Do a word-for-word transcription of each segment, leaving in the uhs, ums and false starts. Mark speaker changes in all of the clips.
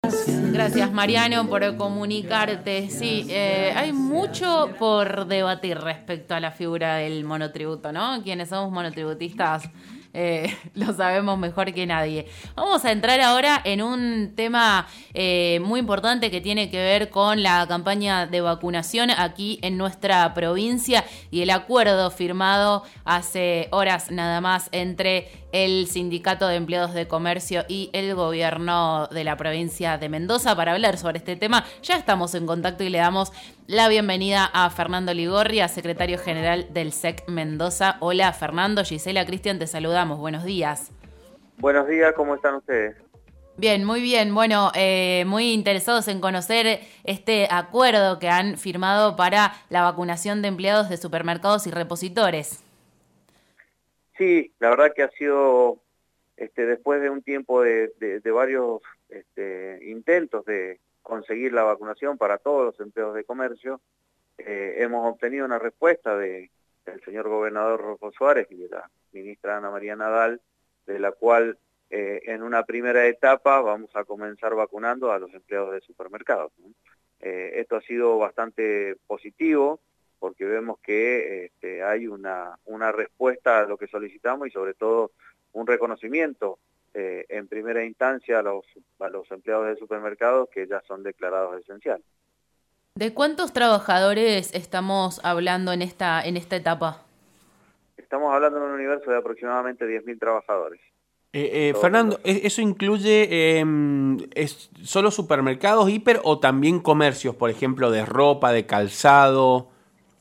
Speaker 1: Gracias, Mariano, por comunicarte. Sí, eh, hay mucho por debatir respecto a la figura del monotributo, ¿no? Quienes somos monotributistas eh, lo sabemos mejor que nadie. Vamos a entrar ahora en un tema eh, muy importante que tiene que ver con la campaña de vacunación aquí en nuestra provincia y el acuerdo firmado hace horas nada más entre el Sindicato de Empleados de Comercio y el gobierno de la provincia de Mendoza. Para hablar sobre este tema ya estamos en contacto y le damos la bienvenida a Fernando Ligorria, secretario general del S E C Mendoza. Hola Fernando, Gisela, Cristian, te saludamos, buenos días.
Speaker 2: Buenos días, ¿cómo están ustedes?
Speaker 1: Bien, muy bien. Bueno, eh, muy interesados en conocer este acuerdo que han firmado para la vacunación de empleados de supermercados y repositores.
Speaker 2: Sí, la verdad que ha sido, este, después de un tiempo de, de, de varios este, intentos de conseguir la vacunación para todos los empleados de comercio, eh, hemos obtenido una respuesta de, del señor gobernador Rocco Suárez y de la ministra Ana María Nadal, de la cual eh, en una primera etapa vamos a comenzar vacunando a los empleados de supermercados, ¿no? Eh, esto ha sido bastante positivo, porque vemos que este, hay una, una respuesta a lo que solicitamos y sobre todo un reconocimiento eh, en primera instancia a los, a los empleados de supermercados que ya son declarados esenciales.
Speaker 1: ¿De cuántos trabajadores estamos hablando en esta, en esta etapa?
Speaker 2: Estamos hablando de un universo de aproximadamente diez mil trabajadores.
Speaker 3: Eh, eh, Fernando, ¿eso incluye eh, es solo supermercados, hiper o también comercios, por ejemplo, de ropa, de calzado?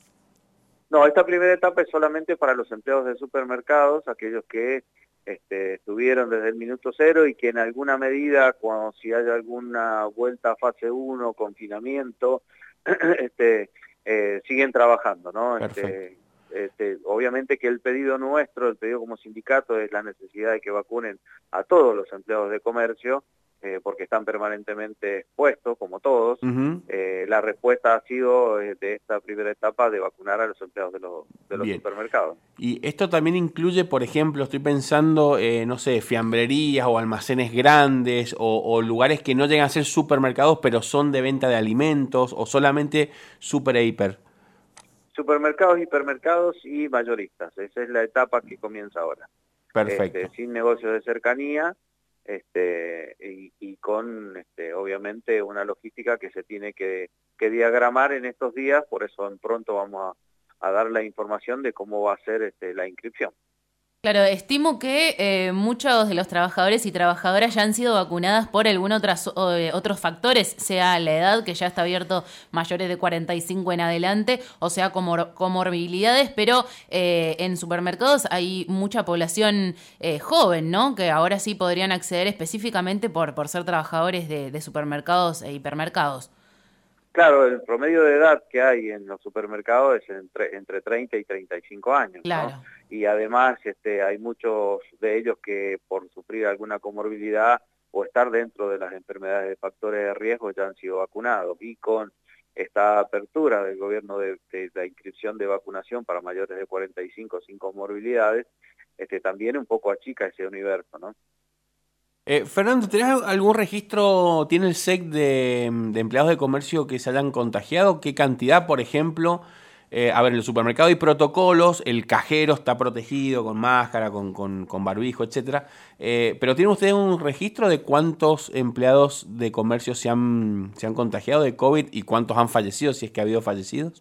Speaker 2: No, esta primera etapa es solamente para los empleados de supermercados, aquellos que este, estuvieron desde el minuto cero y que en alguna medida, cuando si hay alguna vuelta a fase uno, confinamiento, este, eh, siguen trabajando, ¿no? Este, este, obviamente que el pedido nuestro, el pedido como sindicato, es la necesidad de que vacunen a todos los empleados de comercio, eh, porque están permanentemente expuestos, como todos. Uh-huh. eh, la respuesta ha sido eh, de esta primera etapa de vacunar a los empleados de los, de los supermercados.
Speaker 3: Y esto también incluye, por ejemplo, estoy pensando, eh, no sé, fiambrerías o almacenes grandes o, o lugares que no llegan a ser supermercados, pero son de venta de alimentos, o solamente super e hiper.
Speaker 2: Supermercados, hipermercados y mayoristas. Esa es la etapa que comienza ahora.
Speaker 3: Perfecto.
Speaker 2: Este, sin negocios de cercanía. Este, y, y con este, obviamente una logística que se tiene que, que diagramar en estos días, por eso en pronto vamos a, a dar la información de cómo va a ser este, la inscripción.
Speaker 1: Claro, estimo que eh, muchos de los trabajadores y trabajadoras ya han sido vacunadas por algún otras, eh, otros factores, sea la edad, que ya está abierto mayores de cuarenta y cinco en adelante, o sea, comor comorbilidades, pero eh, en supermercados hay mucha población eh, joven, ¿no? Que ahora sí podrían acceder específicamente por, por ser trabajadores de, de supermercados e hipermercados.
Speaker 2: Claro, el promedio de edad que hay en los supermercados es entre, entre treinta y treinta y cinco años,
Speaker 1: claro.
Speaker 2: ¿no? Y además este, hay muchos de ellos que por sufrir alguna comorbilidad o estar dentro de las enfermedades de factores de riesgo ya han sido vacunados. Y con esta apertura del gobierno de, de la inscripción de vacunación para mayores de cuarenta y cinco sin comorbilidades, este, también un poco achica ese universo, ¿no?
Speaker 3: Eh, Fernando, ¿tenés algún registro, tiene el S E C de, de empleados de comercio que se hayan contagiado? ¿Qué cantidad, por ejemplo? Eh, a ver, en el supermercado hay protocolos, el cajero está protegido con máscara, con, con, con barbijo, etcétera. Eh, pero ¿tienen ustedes un registro de cuántos empleados de comercio se han, se han contagiado de COVID y cuántos han fallecido, si es que ha habido fallecidos?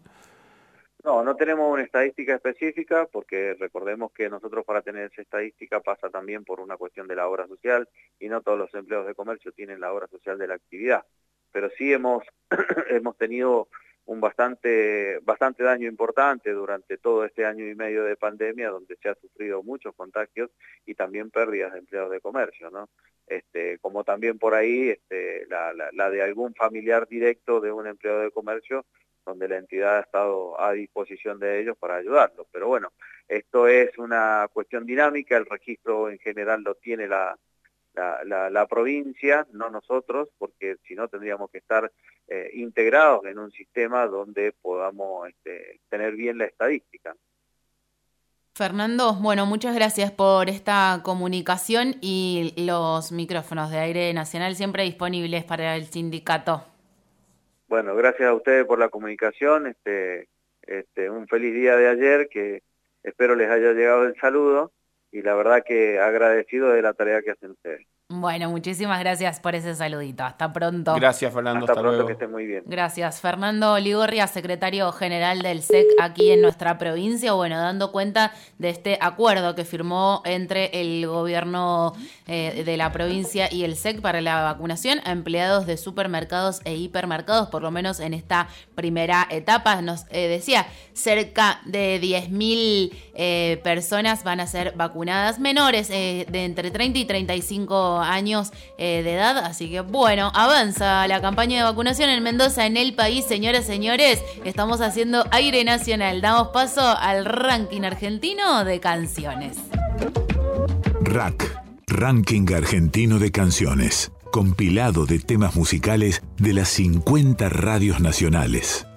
Speaker 2: No, no tenemos una estadística específica porque recordemos que nosotros para tener esa estadística pasa también por una cuestión de la obra social y no todos los empleados de comercio tienen la obra social de la actividad. Pero sí hemos, hemos tenido un bastante, bastante daño importante durante todo este año y medio de pandemia donde se ha sufrido muchos contagios y también pérdidas de empleados de comercio, ¿no? Este, como también por ahí este, la, la, la de algún familiar directo de un empleado de comercio donde la entidad ha estado a disposición de ellos para ayudarlos. Pero bueno, esto es una cuestión dinámica, el registro en general lo tiene la, la, la, la provincia, no nosotros, porque si no tendríamos que estar eh, integrados en un sistema donde podamos este, tener bien la estadística.
Speaker 1: Fernando, bueno, muchas gracias por esta comunicación y los micrófonos de Aire Nacional siempre disponibles para el sindicato.
Speaker 2: Bueno, gracias a ustedes por la comunicación, este, este, un feliz día de ayer, que espero les haya llegado el saludo y la verdad que agradecido de la tarea que hacen ustedes.
Speaker 1: Bueno, muchísimas gracias por ese saludito. Hasta pronto.
Speaker 3: Gracias, Fernando.
Speaker 2: Hasta,
Speaker 3: hasta
Speaker 2: pronto,
Speaker 3: luego.
Speaker 2: que estén muy bien.
Speaker 1: Gracias. Fernando Ligorria, secretario general del S E C aquí en nuestra provincia, bueno, dando cuenta de este acuerdo que firmó entre el gobierno eh, de la provincia y el S E C para la vacunación a empleados de supermercados e hipermercados, por lo menos en esta primera etapa. Nos eh, decía, cerca de diez mil eh, personas van a ser vacunadas, menores eh, de entre treinta y treinta y cinco años eh, de edad, así que bueno, avanza la campaña de vacunación en Mendoza, en el país, señoras y señores, estamos haciendo Aire Nacional, damos paso al ranking argentino de canciones.
Speaker 4: R A C, Ranking Argentino de Canciones, compilado de temas musicales de las cincuenta radios nacionales.